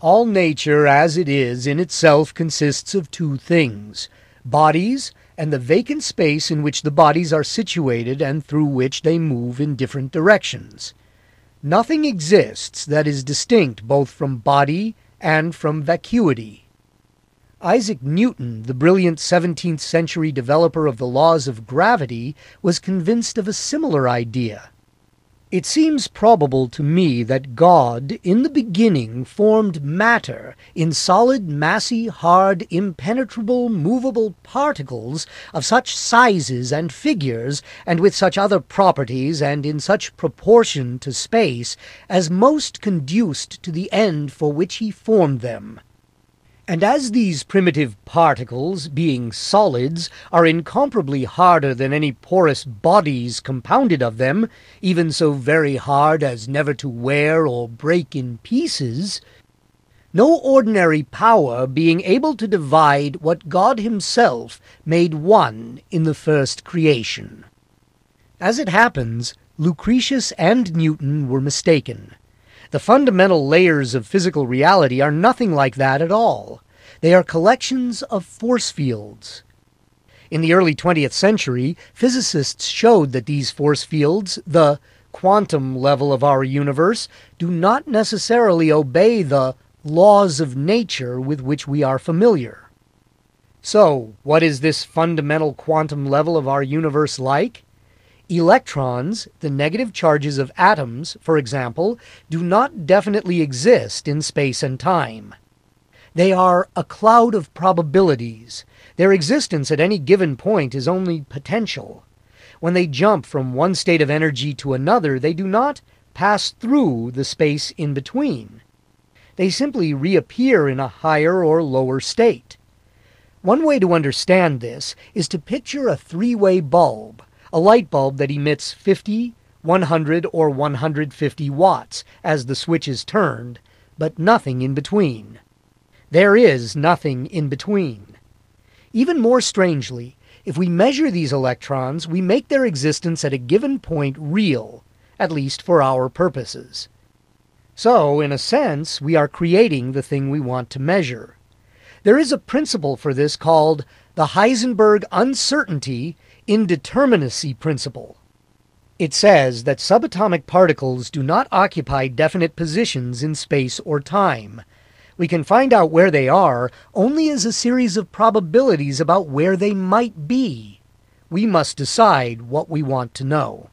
All nature as it is in itself consists of two things: bodies and the vacant space in which the bodies are situated and through which they move in different directions. Nothing exists that is distinct both from body and from vacuity. Isaac Newton, the brilliant 17th century developer of the laws of gravity, was convinced of a similar idea. It seems probable to me that God, in the beginning, formed matter in solid, massy, hard, impenetrable, movable particles of such sizes and figures, and with such other properties, and in such proportion to space, as most conduced to the end for which he formed them. And as these primitive particles, being solids, are incomparably harder than any porous bodies compounded of them, even so very hard as never to wear or break in pieces, no ordinary power being able to divide what God himself made one in the first creation. As it happens, Lucretius and Newton were mistaken. The fundamental layers of physical reality are nothing like that at all. They are collections of force fields. In the early 20th century, physicists showed that these force fields, the quantum level of our universe, do not necessarily obey the laws of nature with which we are familiar. So, what is this fundamental quantum level of our universe like? Electrons, the negative charges of atoms, for example, do not definitely exist in space and time. They are a cloud of probabilities. Their existence at any given point is only potential. When they jump from one state of energy to another, they do not pass through the space in between. They simply reappear in a higher or lower state. One way to understand this is to picture a three-way bulb, a light bulb that emits 50, 100, or 150 watts as the switch is turned, but nothing in between. There is nothing in between. Even more strangely, if we measure these electrons, we make their existence at a given point real, at least for our purposes. So, in a sense, we are creating the thing we want to measure. There is a principle for this called the Heisenberg uncertainty indeterminacy principle. It says that subatomic particles do not occupy definite positions in space or time. We can find out where they are only as a series of probabilities about where they might be. We must decide what we want to know.